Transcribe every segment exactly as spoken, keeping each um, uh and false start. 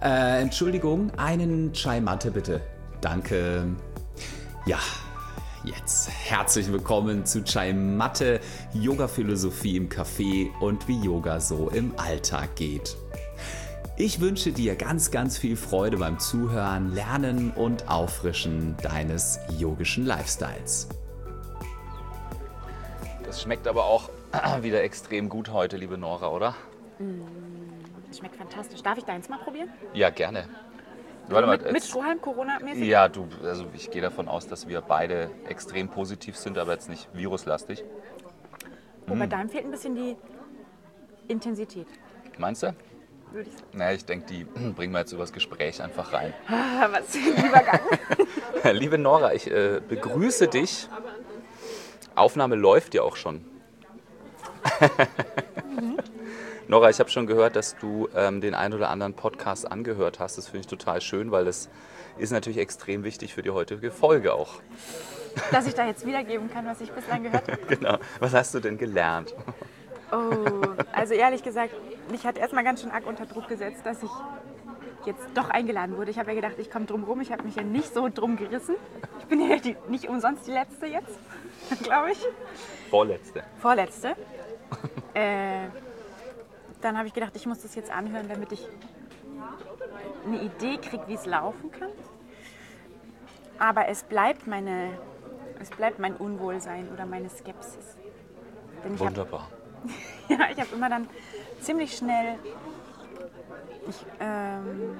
Äh, Entschuldigung, einen Chai Matte bitte. Danke. Ja, jetzt herzlich willkommen zu Chai Matte, Yoga-Philosophie im Café und wie Yoga so im Alltag geht. Ich wünsche dir ganz, ganz viel Freude beim Zuhören, Lernen und Auffrischen deines yogischen Lifestyles. Das schmeckt aber auch wieder extrem gut heute, liebe Nora, oder? Das schmeckt fantastisch. Darf ich deins mal probieren? Ja, gerne. Warte mal, mit, mit Strohhalm, Corona-mäßig? Ja, du, also ich gehe davon aus, dass wir beide extrem positiv sind, aber jetzt nicht viruslastig. Oh, bei deinem fehlt ein bisschen die Intensität. Meinst du? Würde ich sagen. Na, ich denke, die bringen wir jetzt übers Gespräch einfach rein. Ah, was für ein Übergang. Liebe Nora, ich äh, begrüße dich. Aufnahme läuft ja auch schon. mhm. Nora, ich habe schon gehört, dass du ähm, den ein oder anderen Podcast angehört hast. Das finde ich total schön, weil das ist natürlich extrem wichtig für die heutige Folge auch. Dass ich da jetzt wiedergeben kann, was ich bislang gehört habe. Genau. Was hast du denn gelernt? Oh, also ehrlich gesagt, mich hat erstmal ganz schön arg unter Druck gesetzt, dass ich jetzt doch eingeladen wurde. Ich habe ja gedacht, ich komme drum rum. Ich habe mich ja nicht so drum gerissen. Ich bin ja die, nicht umsonst die Letzte jetzt, glaube ich. Vorletzte. Vorletzte. äh, dann habe ich gedacht, ich muss das jetzt anhören, damit ich eine Idee kriege, wie es laufen kann. Aber es bleibt, meine, es bleibt mein Unwohlsein oder meine Skepsis. Denn ich Wunderbar. Hab, ja, ich habe immer dann ziemlich schnell ich, ähm,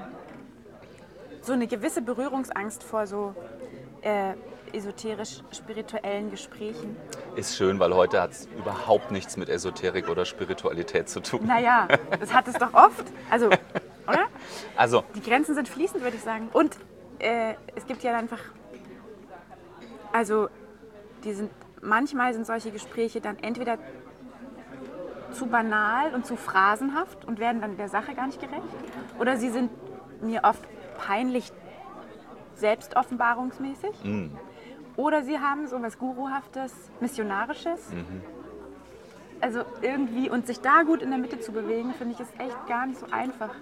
so eine gewisse Berührungsangst vor so äh, esoterisch-spirituellen Gesprächen. Ist schön, weil heute hat es überhaupt nichts mit Esoterik oder Spiritualität zu tun. Naja, das hat es doch oft. Also, oder? Also, die Grenzen sind fließend, würde ich sagen. Und äh, es gibt ja einfach, also die sind, manchmal sind solche Gespräche dann entweder zu banal und zu phrasenhaft und werden dann der Sache gar nicht gerecht. Oder sie sind mir oft peinlich selbstoffenbarungsmäßig. mm. Oder sie haben so was Guruhaftes, Missionarisches. Mhm. Also irgendwie, und sich da gut in der Mitte zu bewegen, finde ich, ist echt gar nicht so einfach.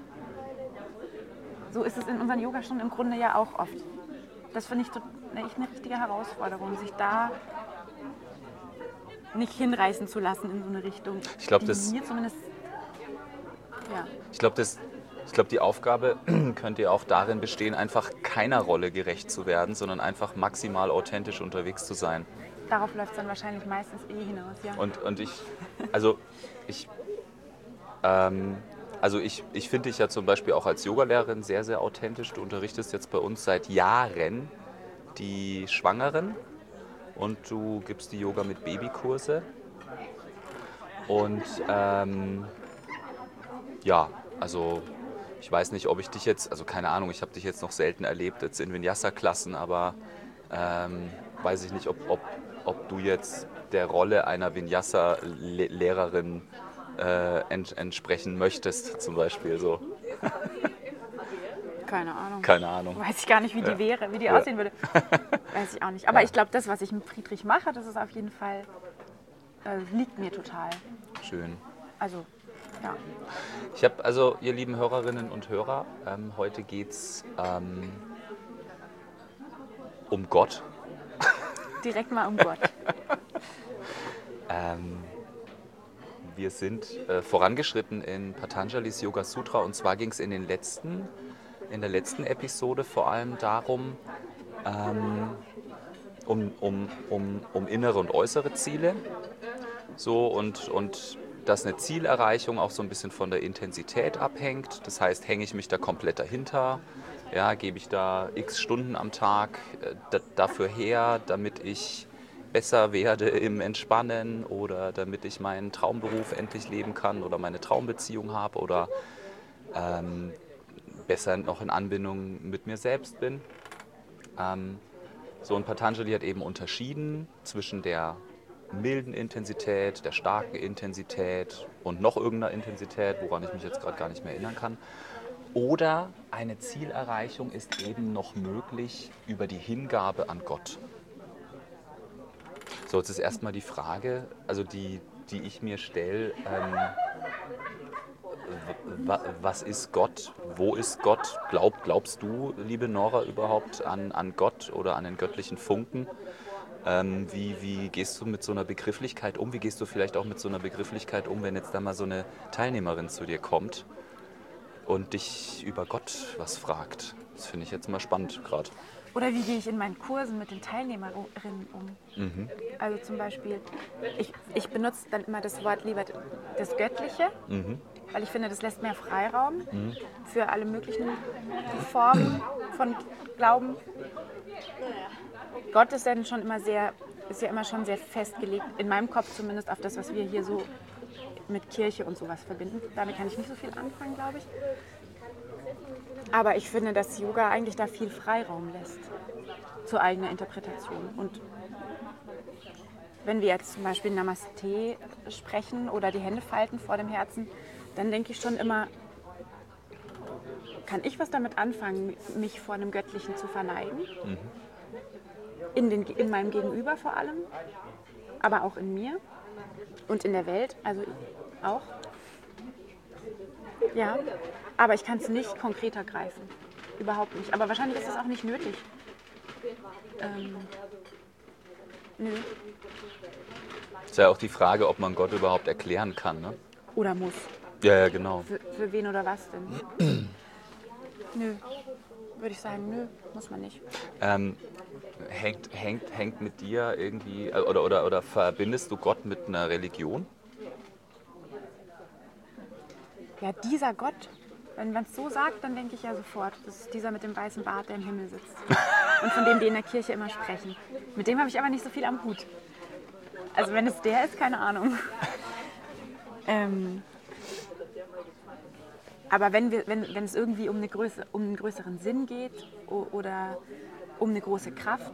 So ist es in unseren Yogastunden im Grunde ja auch oft. Das finde ich echt eine richtige Herausforderung, sich da nicht hinreißen zu lassen in so eine Richtung. Ich glaube, die das. mir zumindest, ja. Ich glaube, das. Ich glaube, die Aufgabe könnte ja auch darin bestehen, einfach keiner Rolle gerecht zu werden, sondern einfach maximal authentisch unterwegs zu sein. Darauf läuft es dann wahrscheinlich meistens eh hinaus, ja. Und, und ich, also ich, ähm, also ich, ich finde dich ja zum Beispiel auch als Yogalehrerin sehr, sehr authentisch. Du unterrichtest jetzt bei uns seit Jahren die Schwangeren und du gibst die Yoga mit Babykurse. Und ähm, ja, also ich weiß nicht, ob ich dich jetzt, also keine Ahnung, ich habe dich jetzt noch selten erlebt, jetzt in Vinyasa-Klassen, aber ähm, weiß ich nicht, ob, ob, ob du jetzt der Rolle einer Vinyasa-Lehrerin äh, ent, entsprechen möchtest, zum Beispiel so. Keine Ahnung. Keine Ahnung. Weiß ich gar nicht, wie die Ja. wäre, wie die Ja. aussehen würde. Weiß ich auch nicht. Aber Ja. ich glaube, das, was ich mit Friedrich mache, das ist auf jeden Fall, äh, liegt mir total. Schön. Also, ja. Ich habe also, ihr lieben Hörerinnen und Hörer, ähm, heute geht es ähm, um Gott. Direkt mal um Gott. ähm, wir sind äh, vorangeschritten in Patanjalis Yoga Sutra und zwar ging es in den letzten, in der letzten Episode vor allem darum, ähm, um, um, um, um innere und äußere Ziele. So und, und dass eine Zielerreichung auch so ein bisschen von der Intensität abhängt. Das heißt, hänge ich mich da komplett dahinter, ja, gebe ich da x Stunden am Tag äh, d- dafür her, damit ich besser werde im Entspannen oder damit ich meinen Traumberuf endlich leben kann oder meine Traumbeziehung habe oder ähm, besser noch in Anbindung mit mir selbst bin. Ähm, so, und Patanjali hat eben unterschieden zwischen der milden Intensität, der starken Intensität und noch irgendeiner Intensität, woran ich mich jetzt gerade gar nicht mehr erinnern kann. Oder eine Zielerreichung ist eben noch möglich über die Hingabe an Gott. So, jetzt ist erstmal die Frage, also die, die ich mir stelle, ähm, was ist Gott? Wo ist Gott? Glaub, glaubst du, liebe Nora, überhaupt an, an Gott oder an den göttlichen Funken? Ähm, wie, wie gehst du mit so einer Begrifflichkeit um? Wie gehst du vielleicht auch mit so einer Begrifflichkeit um, wenn jetzt da mal so eine Teilnehmerin zu dir kommt und dich über Gott was fragt? Das finde ich jetzt mal spannend gerade. Oder wie gehe ich in meinen Kursen mit den Teilnehmerinnen um? Mhm. Also zum Beispiel, ich, ich benutze dann immer das Wort lieber das Göttliche, mhm. weil ich finde, das lässt mehr Freiraum mhm. für alle möglichen Formen von Glauben. Gott ist dann schon immer sehr, ist ja immer schon sehr festgelegt, in meinem Kopf zumindest, auf das, was wir hier so mit Kirche und sowas verbinden. Damit kann ich nicht so viel anfangen, glaube ich. Aber ich finde, dass Yoga eigentlich da viel Freiraum lässt zur eigenen Interpretation. Und wenn wir jetzt zum Beispiel Namaste sprechen oder die Hände falten vor dem Herzen, dann denke ich schon immer, kann ich was damit anfangen, mich vor einem Göttlichen zu verneigen? Mhm. In, den, in meinem Gegenüber vor allem, aber auch in mir und in der Welt, also auch. Ja, aber ich kann es nicht konkreter greifen. Überhaupt nicht. Aber wahrscheinlich ist es auch nicht nötig. Ähm, nö. Ist ja auch die Frage, ob man Gott überhaupt erklären kann, ne? Oder muss. Ja, ja, genau. Für, für wen oder was denn? Nö. Würde ich sagen, nö, muss man nicht. Ähm, hängt, hängt, hängt mit dir irgendwie, oder, oder, oder verbindest du Gott mit einer Religion? Ja, dieser Gott, wenn man es so sagt, dann denke ich ja sofort, das ist dieser mit dem weißen Bart, der im Himmel sitzt. Und von dem die in der Kirche immer sprechen. Mit dem habe ich aber nicht so viel am Hut. Also wenn es der ist, keine Ahnung. ähm, aber wenn, wir, wenn, wenn es irgendwie um, eine Größe, um einen größeren Sinn geht oder um eine große Kraft,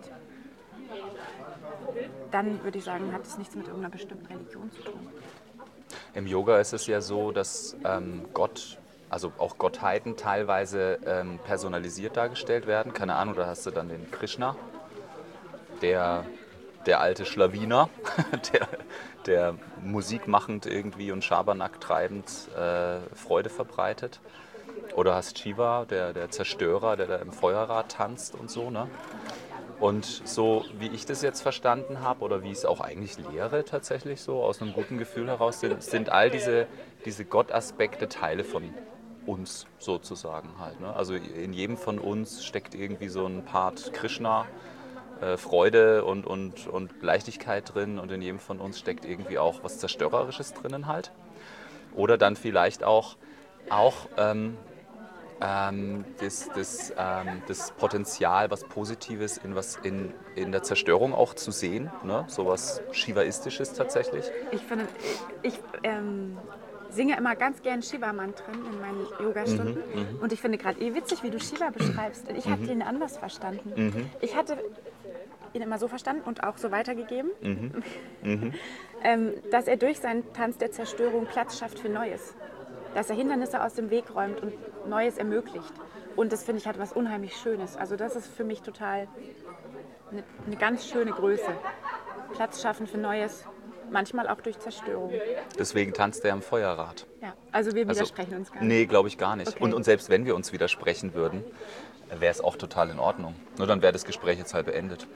dann würde ich sagen, hat es nichts mit irgendeiner bestimmten Religion zu tun. Im Yoga ist es ja so, dass ähm, Gott, also auch Gottheiten teilweise ähm, personalisiert dargestellt werden. Keine Ahnung, da hast du dann den Krishna, der, der alte Schlawiner, der, der musikmachend irgendwie und Schabernack treibend äh, Freude verbreitet. Oder hast Shiva, der, der Zerstörer, der da im Feuerrad tanzt und so, ne? Und so wie ich das jetzt verstanden habe oder wie ich es auch eigentlich lehre tatsächlich so, aus einem guten Gefühl heraus, sind, sind all diese, diese Gottaspekte Teile von uns sozusagen halt. Ne? Also in jedem von uns steckt irgendwie so ein Part Krishna, äh, Freude und, und, und Leichtigkeit drin und in jedem von uns steckt irgendwie auch was Zerstörerisches drinnen halt. Oder dann vielleicht auch, auch ähm, Ähm, das, das, ähm, das Potenzial, was Positives in, was in, in der Zerstörung auch zu sehen, ne? So was Shivaistisches tatsächlich. Ich finde, ich ähm, singe immer ganz gern Shiva-Mantren in meinen Yogastunden mhm, und ich finde gerade eh witzig, wie du Shiva beschreibst. Ich habe mhm. den anders verstanden. Mhm. Ich hatte ihn immer so verstanden und auch so weitergegeben, mhm. Mhm. ähm, dass er durch seinen Tanz der Zerstörung Platz schafft für Neues. Dass er Hindernisse aus dem Weg räumt und Neues ermöglicht. Und das, finde ich, hat was unheimlich Schönes. Also das ist für mich total eine, eine ganz schöne Größe. Platz schaffen für Neues, manchmal auch durch Zerstörung. Deswegen tanzt er am Feuerrad. Ja, also wir widersprechen also, uns gar nicht. Nee, glaube ich gar nicht. Okay. Und, und selbst wenn wir uns widersprechen würden, wäre es auch total in Ordnung. Nur dann wäre das Gespräch jetzt halt beendet.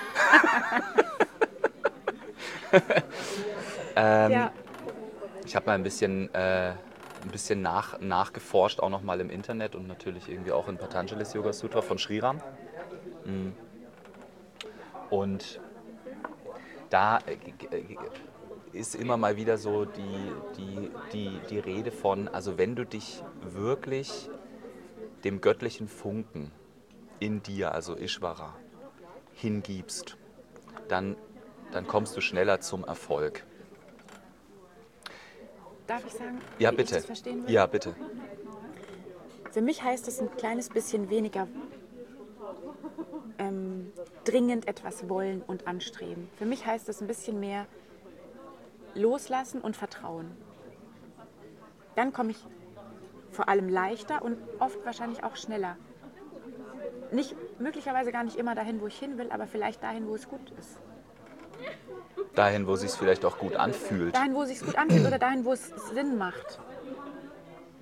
ähm, ja. Ich habe mal ein bisschen... Äh, ein bisschen nach, nachgeforscht, auch nochmal im Internet und natürlich irgendwie auch in Patanjali's Yoga Sutra von Sriram. Und da ist immer mal wieder so die, die, die, die Rede von, also wenn du dich wirklich dem göttlichen Funken in dir, also Ishvara, hingibst, dann, dann kommst du schneller zum Erfolg. Darf ich sagen, ja, wie bitte. ich das verstehen will? Ja, bitte. Für mich heißt es ein kleines bisschen weniger ähm, dringend etwas wollen und anstreben. Für mich heißt es ein bisschen mehr loslassen und vertrauen. Dann komme ich vor allem leichter und oft wahrscheinlich auch schneller. Nicht, möglicherweise gar nicht immer dahin, wo ich hin will, aber vielleicht dahin, wo es gut ist. Dahin, wo es sich vielleicht auch gut anfühlt. Dahin, wo es sich gut anfühlt oder dahin, wo es Sinn macht.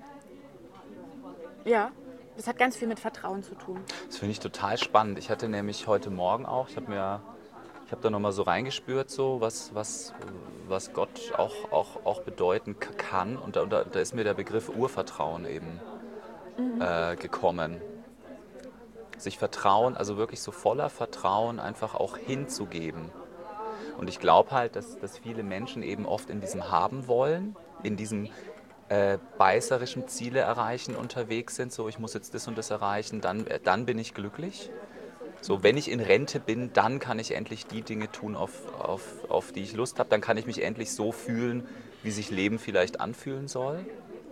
Ja, das hat ganz viel mit Vertrauen zu tun. Das finde ich total spannend. Ich hatte nämlich heute Morgen auch, ich habe mir, ich habe da nochmal so reingespürt, so was, was, was Gott auch, auch, auch bedeuten k- kann. Und da, und da, da ist mir der Begriff Urvertrauen eben Mhm. äh, gekommen. Sich Vertrauen, also wirklich so voller Vertrauen einfach auch hinzugeben. Und ich glaube halt, dass, dass viele Menschen eben oft in diesem Haben wollen, in diesem äh, beißerischen Ziele erreichen unterwegs sind. So, ich muss jetzt das und das erreichen, dann, äh, dann bin ich glücklich. So, wenn ich in Rente bin, dann kann ich endlich die Dinge tun, auf, auf, auf die ich Lust habe. Dann kann ich mich endlich so fühlen, wie sich Leben vielleicht anfühlen soll.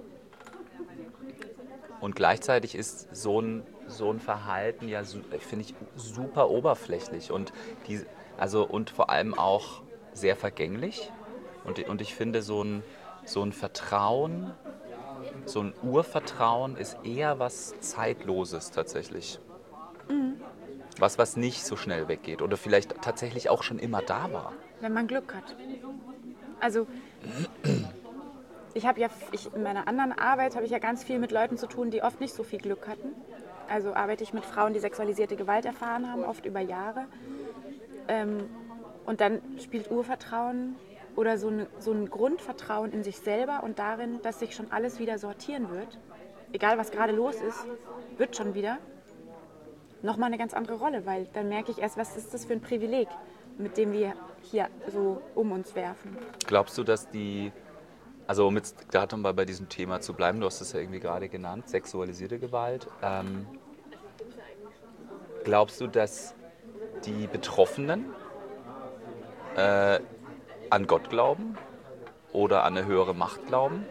Und gleichzeitig ist so ein, so ein Verhalten ja, finde ich, super oberflächlich und, die, also, und vor allem auch sehr vergänglich. Und, und ich finde, so ein, so ein Vertrauen, so ein Urvertrauen ist eher was Zeitloses tatsächlich. Mhm. Was, was nicht so schnell weggeht oder vielleicht tatsächlich auch schon immer da war. Wenn man Glück hat. Also ich habe ja, ich, in meiner anderen Arbeit habe ich ja ganz viel mit Leuten zu tun, die oft nicht so viel Glück hatten. Also arbeite ich mit Frauen, die sexualisierte Gewalt erfahren haben, oft über Jahre. Ähm, und dann spielt Urvertrauen oder so, eine, so ein Grundvertrauen in sich selber und darin, dass sich schon alles wieder sortieren wird. Egal, was gerade los ist, wird schon wieder. Nochmal eine ganz andere Rolle, weil dann merke ich erst, was ist das für ein Privileg, mit dem wir hier so um uns werfen. Glaubst du, dass die, also um jetzt gerade mal bei diesem Thema zu bleiben, du hast es ja irgendwie gerade genannt, sexualisierte Gewalt, ähm, glaubst du, dass die Betroffenen äh, an Gott glauben oder an eine höhere Macht glauben?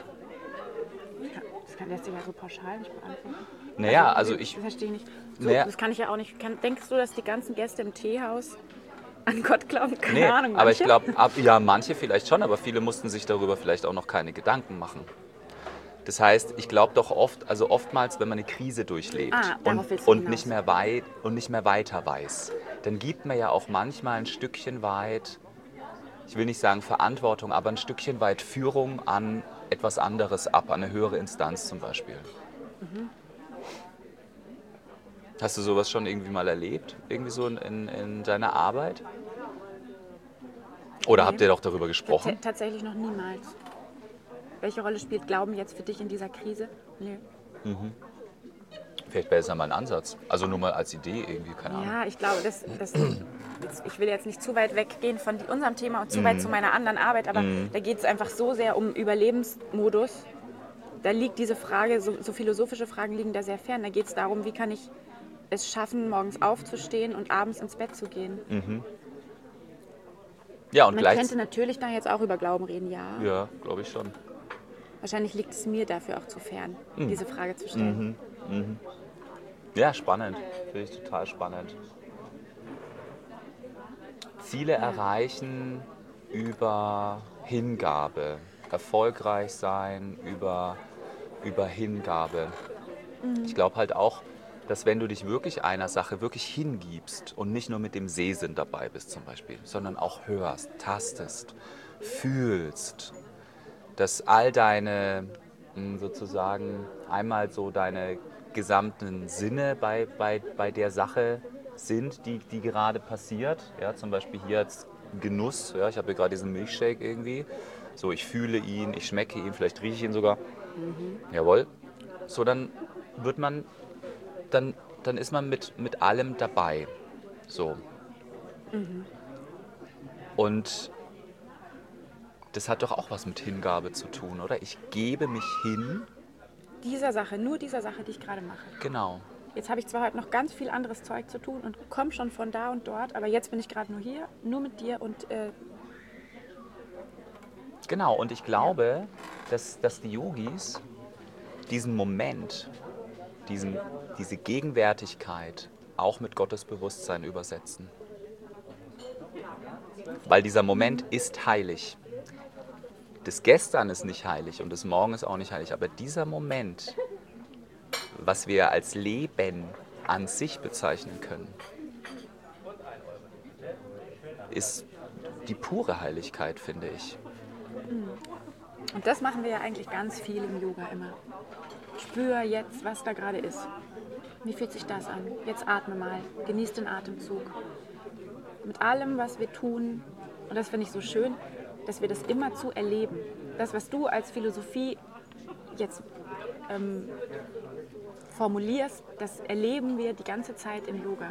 Das kann lässt sich ja so pauschal nicht beantworten. Naja, also ich... Das verstehe ich nicht. So, Naja, das kann ich ja auch nicht. Kann, denkst du, dass die ganzen Gäste im Teehaus an Gott glauben? Keine nee, Ahnung. aber ich manche? glaube, ja, manche vielleicht schon, aber viele mussten sich darüber vielleicht auch noch keine Gedanken machen. Das heißt, ich glaube doch oft, also oftmals, wenn man eine Krise durchlebt Ah, darauf und, willst du und, hinaus. nicht mehr weit, und nicht mehr weiter weiß, dann gibt man ja auch manchmal ein Stückchen weit, ich will nicht sagen Verantwortung, aber ein Stückchen weit Führung an etwas anderes ab, an eine höhere Instanz zum Beispiel. Mhm. Hast du sowas schon irgendwie mal erlebt? Irgendwie so in, in, in deiner Arbeit? Oder Nee. habt ihr doch darüber gesprochen? Tats- tatsächlich noch niemals. Welche Rolle spielt Glauben jetzt für dich in dieser Krise? Nö. Mhm. Vielleicht wäre es ja mal ein Ansatz. Also nur mal als Idee irgendwie, keine Ahnung. Ja, ich glaube, das, das, jetzt, ich will jetzt nicht zu weit weggehen von die, unserem Thema und zu Mhm. weit zu meiner anderen Arbeit, aber Mhm. da geht es einfach so sehr um Überlebensmodus. Da liegt diese Frage, so, so philosophische Fragen liegen da sehr fern. Da geht es darum, wie kann ich es schaffen, morgens aufzustehen und abends ins Bett zu gehen. Mhm. Ja, und Man gleich... könnte natürlich da jetzt auch über Glauben reden, ja. Ja, glaube ich schon. Wahrscheinlich liegt es mir dafür auch zu fern, Mhm. diese Frage zu stellen. Mhm. Mhm. Ja, spannend. Finde ich total spannend. Ziele Ja. erreichen über Hingabe. Erfolgreich sein über, über Hingabe. Mhm. Ich glaube halt auch, dass wenn du dich wirklich einer Sache wirklich hingibst und nicht nur mit dem Sehsinn dabei bist zum Beispiel, sondern auch hörst, tastest, fühlst, dass all deine mh, sozusagen einmal so deine gesamten Sinne bei, bei, bei der Sache sind, die, die gerade passiert. Ja, zum Beispiel hier jetzt Genuss. Ja, ich habe hier gerade diesen Milchshake irgendwie. So, ich fühle ihn, ich schmecke ihn, vielleicht rieche ich ihn sogar. Mhm. Jawohl. So, dann wird man, dann, dann ist man mit, mit allem dabei. So. Mhm. Und das hat doch auch was mit Hingabe zu tun, oder? Ich gebe mich hin. Dieser Sache, nur dieser Sache, die ich gerade mache. Genau. Jetzt habe ich zwar heute noch ganz viel anderes Zeug zu tun und komme schon von da und dort, aber jetzt bin ich gerade nur hier, nur mit dir und äh, Genau, und ich glaube, dass, dass die Yogis diesen Moment, diesen, diese Gegenwärtigkeit auch mit Gottes Bewusstsein übersetzen. Weil dieser Moment ist heilig. Das Gestern ist nicht heilig und das Morgen ist auch nicht heilig, aber dieser Moment, was wir als Leben an sich bezeichnen können, ist die pure Heiligkeit, finde ich. Und das machen wir ja eigentlich ganz viel im Yoga immer. Spür jetzt, was da gerade ist. Wie fühlt sich das an? Jetzt atme mal, genieß den Atemzug. Mit allem, was wir tun, und das finde ich so schön, dass wir das immer zu erleben. Das, was du als Philosophie jetzt ähm, formulierst, das erleben wir die ganze Zeit im Yoga.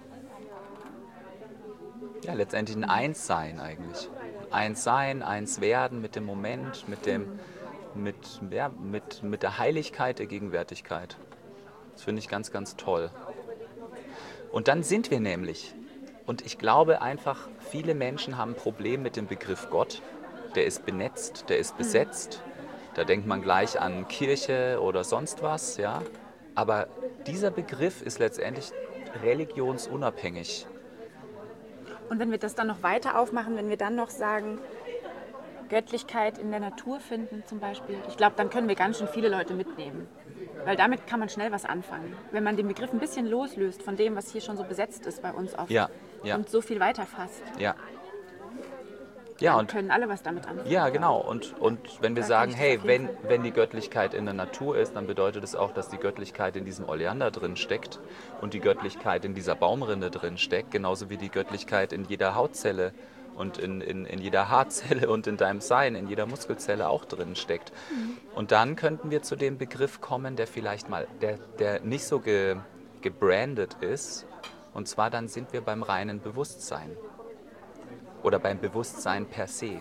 Ja, letztendlich ein Einssein eigentlich. Einssein, eins werden mit dem Moment, mit, dem, mit, ja, mit, mit der Heiligkeit der Gegenwärtigkeit. Das finde ich ganz, ganz toll. Und dann sind wir nämlich, und ich glaube einfach, viele Menschen haben ein Problem mit dem Begriff Gott. Der ist benetzt, der ist besetzt. Da denkt man gleich an Kirche oder sonst was, ja. Aber dieser Begriff ist letztendlich religionsunabhängig. Und wenn wir das dann noch weiter aufmachen, wenn wir dann noch sagen, Göttlichkeit in der Natur finden zum Beispiel, ich glaube, dann können wir ganz schön viele Leute mitnehmen. Weil damit kann man schnell was anfangen. Wenn man den Begriff ein bisschen loslöst von dem, was hier schon so besetzt ist bei uns oft Ja, ja. und so viel weiterfasst, Ja. Ja, dann und können alle was damit anfangen. ja, genau. Und, und wenn wir Da sagen, kann ich das hey, auf jeden wenn, Fall. wenn die Göttlichkeit in der Natur ist, dann bedeutet es auch, dass die Göttlichkeit in diesem Oleander drin steckt und die Göttlichkeit in dieser Baumrinde drin steckt, genauso wie die Göttlichkeit in jeder Hautzelle und in, in, in jeder Haarzelle und in deinem Sein, in jeder Muskelzelle auch drin steckt. Und dann könnten wir zu dem Begriff kommen, der vielleicht mal, der, der nicht so ge, gebrandet ist. Und zwar dann sind wir beim reinen Bewusstsein oder beim Bewusstsein per se.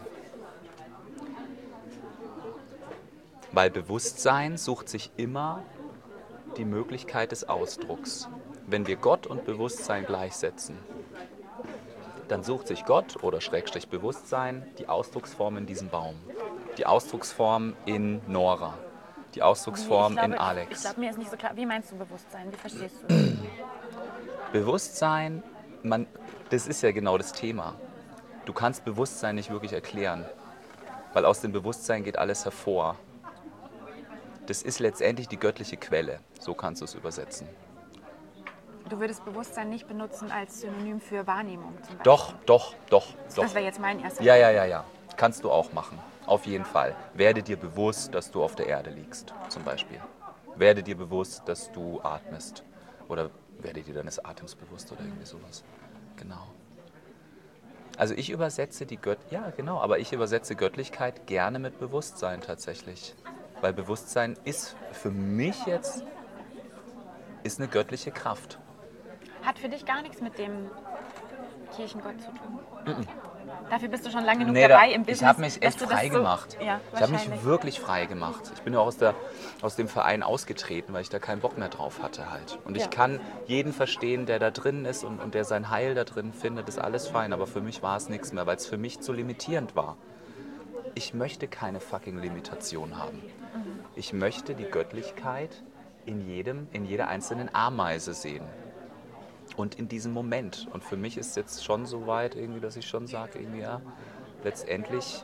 Weil Bewusstsein sucht sich immer die Möglichkeit des Ausdrucks. Wenn wir Gott und Bewusstsein gleichsetzen, dann sucht sich Gott oder Schrägstrich Bewusstsein die Ausdrucksform in diesem Baum. Die Ausdrucksform in Nora. Die Ausdrucksform ich glaube, in Ich Alex. glaube, mir ist nicht so klar. Wie meinst du Bewusstsein? Wie verstehst du das? Bewusstsein, man, das ist ja genau das Thema. Du kannst Bewusstsein nicht wirklich erklären, weil aus dem Bewusstsein geht alles hervor. Das ist letztendlich die göttliche Quelle, so kannst du es übersetzen. Du würdest Bewusstsein nicht benutzen als Synonym für Wahrnehmung zum Beispiel. Doch, doch, doch, doch. Das wäre jetzt mein erster Ja, ja, ja, ja. Kannst du auch machen. Auf jeden Fall. Werde dir bewusst, dass du auf der Erde liegst, zum Beispiel. Werde dir bewusst, dass du atmest. Oder werde dir deines Atems bewusst oder irgendwie sowas. Genau. Also ich übersetze die Gött ja genau, aber ich übersetze Göttlichkeit gerne mit Bewusstsein tatsächlich. Weil Bewusstsein ist für mich jetzt ist eine göttliche Kraft. Hat für dich gar nichts mit dem Kirchengott zu tun. Mm-mm. Dafür bist du schon lange genug Nee, dabei da, im Business. ich habe mich echt dass du das frei so- gemacht. Ja, ich habe mich wahrscheinlich. wirklich frei gemacht. Ich bin ja auch aus, der, aus dem Verein ausgetreten, weil ich da keinen Bock mehr drauf hatte halt. Und ich Ja. kann jeden verstehen, der da drin ist und, und der sein Heil da drin findet, ist alles fein. Aber für mich war es nichts mehr, weil es für mich zu limitierend war. Ich möchte keine fucking Limitation haben. Ich möchte die Göttlichkeit in jedem, in jeder einzelnen Ameise sehen. Und in diesem Moment. Und für mich ist es jetzt schon so weit, irgendwie, dass ich schon sage, irgendwie, ja, letztendlich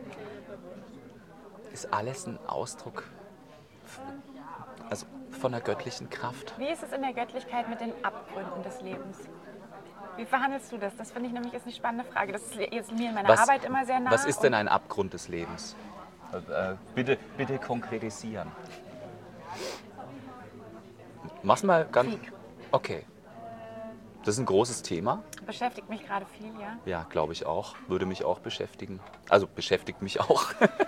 ist alles ein Ausdruck f- also von der göttlichen Kraft. Wie ist es in der Göttlichkeit mit den Abgründen des Lebens? Wie verhandelst du das? Das finde ich nämlich ist eine spannende Frage. Das ist jetzt mir in meiner Was, Arbeit immer sehr nah. was ist denn und ein Abgrund des Lebens? Äh, bitte, bitte konkretisieren. Mach's mal ganz. Krieg. Okay. Das ist ein großes Thema. Beschäftigt mich gerade viel, ja. Ja, glaube ich auch. Würde mich auch beschäftigen. Also beschäftigt mich auch.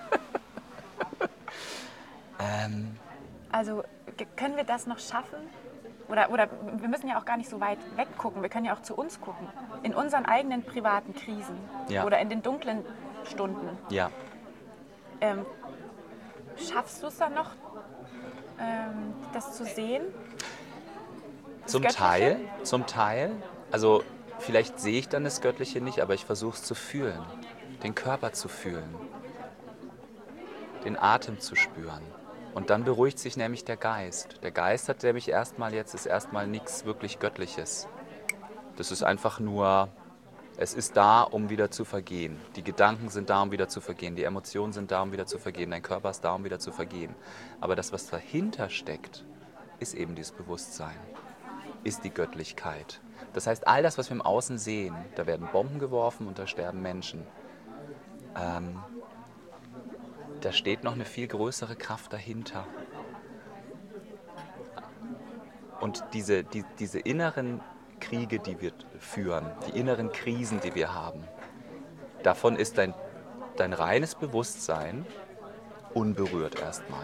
ähm, Also ge- können wir das noch schaffen? Oder, oder wir müssen ja auch gar nicht so weit weggucken. Wir können ja auch zu uns gucken. In unseren eigenen privaten Krisen Ja. oder in den dunklen Stunden. ja. Ähm, schaffst du es dann noch, ähm, das zu sehen? Das Zum Göttliche? Teil, zum Teil. Also vielleicht sehe ich dann das Göttliche nicht, aber ich versuche es zu fühlen. Den Körper zu fühlen. Den Atem zu spüren. Und dann beruhigt sich nämlich der Geist. Der Geist hat nämlich erstmal jetzt ist erstmal nichts wirklich Göttliches. Das ist einfach nur, es ist da, um wieder zu vergehen. Die Gedanken sind da, um wieder zu vergehen. Die Emotionen sind da, um wieder zu vergehen. Dein Körper ist da, um wieder zu vergehen. Aber das, was dahinter steckt, ist eben dieses Bewusstsein. Ist die Göttlichkeit. Das heißt, all das, was wir im Außen sehen, da werden Bomben geworfen und da sterben Menschen. Ähm, da steht noch eine viel größere Kraft dahinter. Und diese, die, diese inneren Kriege, die wir führen, die inneren Krisen, die wir haben, davon ist dein, dein reines Bewusstsein unberührt erstmal.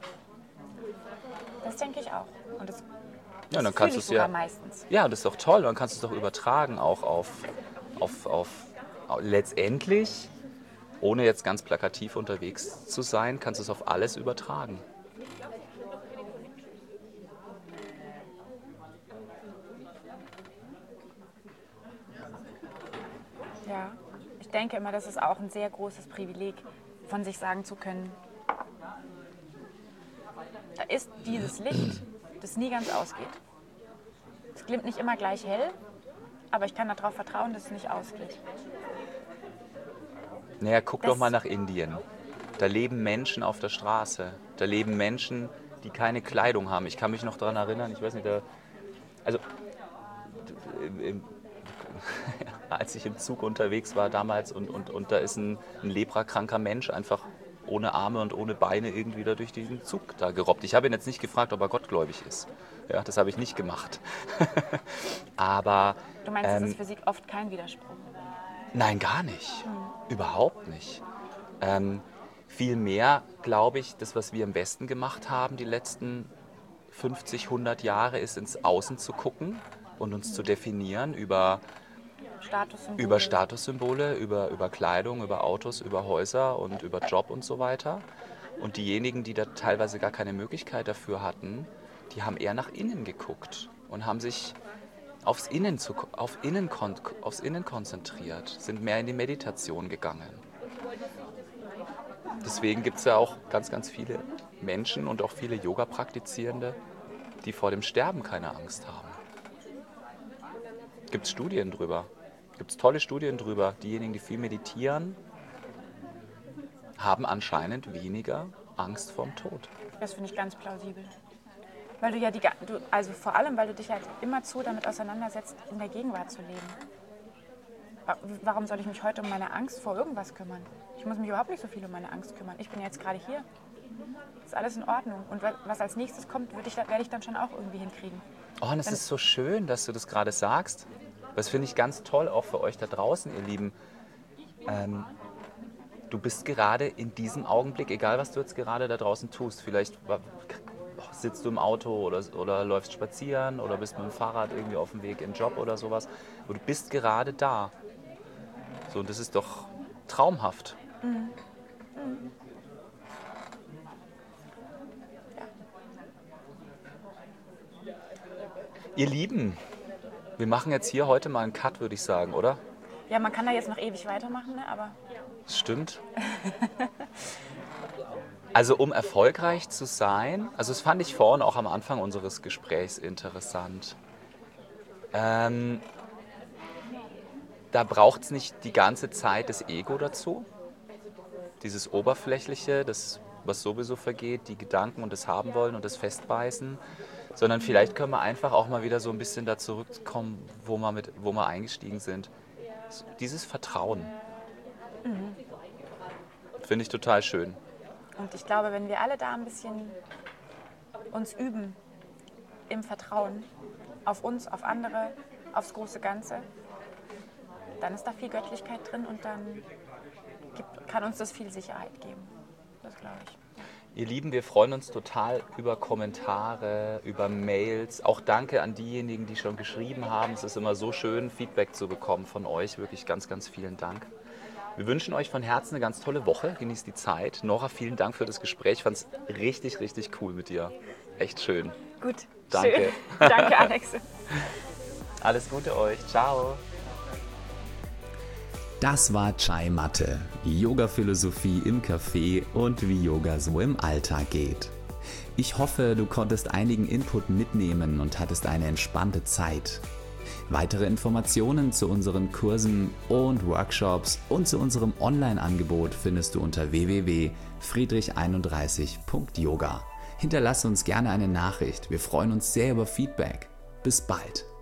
Das denke ich auch. Und das, das ja, dann fühle kannst ich es sogar ja, meistens. Ja, das ist doch toll. Dann kannst du es doch übertragen auch auf, auf, auf, auf letztendlich, ohne jetzt ganz plakativ unterwegs zu sein, kannst du es auf alles übertragen. Ja, ich denke immer, das ist auch ein sehr großes Privileg, von sich sagen zu können, da ist dieses Licht, das nie ganz ausgeht. Es glimmt nicht immer gleich hell, aber ich kann darauf vertrauen, dass es nicht ausgeht. Naja, guck Das- doch mal nach Indien. Da leben Menschen auf der Straße. Da leben Menschen, die keine Kleidung haben. Ich kann mich noch daran erinnern, ich weiß nicht, da, also im, im, als ich im Zug unterwegs war damals und, und, und da ist ein, ein leprakranker Mensch einfach ohne Arme und ohne Beine irgendwie da durch diesen Zug da gerobbt. Ich habe ihn jetzt nicht gefragt, ob er gottgläubig ist. Ja, das habe ich nicht gemacht. Aber Du meinst, das ähm, ist für sie oft kein Widerspruch? nein, gar nicht. Überhaupt nicht. Ähm, Vielmehr glaube ich, das, was wir am besten gemacht haben die letzten fünfzig, hundert Jahre, ist ins Außen zu gucken und uns zu definieren über, Statussymbole? über Statussymbole, über, über Kleidung, über Autos, über Häuser und über Job und so weiter. Und diejenigen, die da teilweise gar keine Möglichkeit dafür hatten, die haben eher nach innen geguckt und haben sich aufs Innen, zu, auf Innen, aufs Innen konzentriert, sind mehr in die Meditation gegangen. Deswegen gibt es ja auch ganz, ganz viele Menschen und auch viele Yoga-Praktizierende, die vor dem Sterben keine Angst haben. Gibt es Studien drüber? Gibt es tolle Studien drüber? Diejenigen, die viel meditieren, haben anscheinend weniger Angst vorm Tod. Das finde ich ganz plausibel. Weil du ja die, ga- du, also vor allem, weil du dich halt immerzu damit auseinandersetzt, in der Gegenwart zu leben. Wa- Warum soll ich mich heute um meine Angst vor irgendwas kümmern? Ich muss mich überhaupt nicht so viel um meine Angst kümmern. Ich bin jetzt gerade hier. Ist alles in Ordnung. Und wa- was als nächstes kommt, würde ich, da- werde ich dann schon auch irgendwie hinkriegen. Oh, und es Dann- ist so schön, dass du das gerade sagst. Das finde ich ganz toll, auch für euch da draußen, ihr Lieben. Ähm, du bist gerade in diesem Augenblick, egal was du jetzt gerade da draußen tust, vielleicht wa- sitzt du im Auto oder, oder läufst spazieren oder bist mit dem Fahrrad irgendwie auf dem Weg in den Job oder sowas. Aber du bist gerade da. So, und das ist doch traumhaft. Ihr Lieben, wir machen jetzt hier heute mal einen Cut, würde ich sagen, oder? Ja, man kann da jetzt noch ewig weitermachen, ne? Aber Das stimmt. Also um erfolgreich zu sein, also das fand ich vorhin auch am Anfang unseres Gesprächs interessant. Ähm, da braucht es nicht die ganze Zeit das Ego dazu. Dieses Oberflächliche, das was sowieso vergeht, die Gedanken und das haben wollen und das Festbeißen. Sondern vielleicht können wir einfach auch mal wieder so ein bisschen da zurückkommen, wo wir, mit, wo wir eingestiegen sind. Dieses Vertrauen. Finde ich total schön. und ich glaube, wenn wir alle da ein bisschen uns üben im Vertrauen auf uns, auf andere, aufs große Ganze, dann ist da viel Göttlichkeit drin und dann gibt, kann uns das viel Sicherheit geben. Das glaube ich. Ihr Lieben, wir freuen uns total über Kommentare, über Mails. Auch danke an diejenigen, die schon geschrieben haben. Es ist immer so schön, Feedback zu bekommen von euch. Wirklich ganz, ganz vielen Dank. Wir wünschen euch von Herzen eine ganz tolle Woche. Genießt die Zeit. Nora, vielen Dank für das Gespräch. Ich fand es richtig, richtig cool mit dir. Echt schön. Gut, Danke. schön. Danke, Alex. Alles Gute euch. Ciao. Das war Chai Matte, Yoga-Philosophie im Café und wie Yoga so im Alltag geht. Ich hoffe, du konntest einigen Input mitnehmen und hattest eine entspannte Zeit. Weitere Informationen zu unseren Kursen und Workshops und zu unserem Online-Angebot findest du unter w w w punkt friedrich einunddreißig punkt yoga. Hinterlasse uns gerne eine Nachricht, wir freuen uns sehr über Feedback. Bis bald!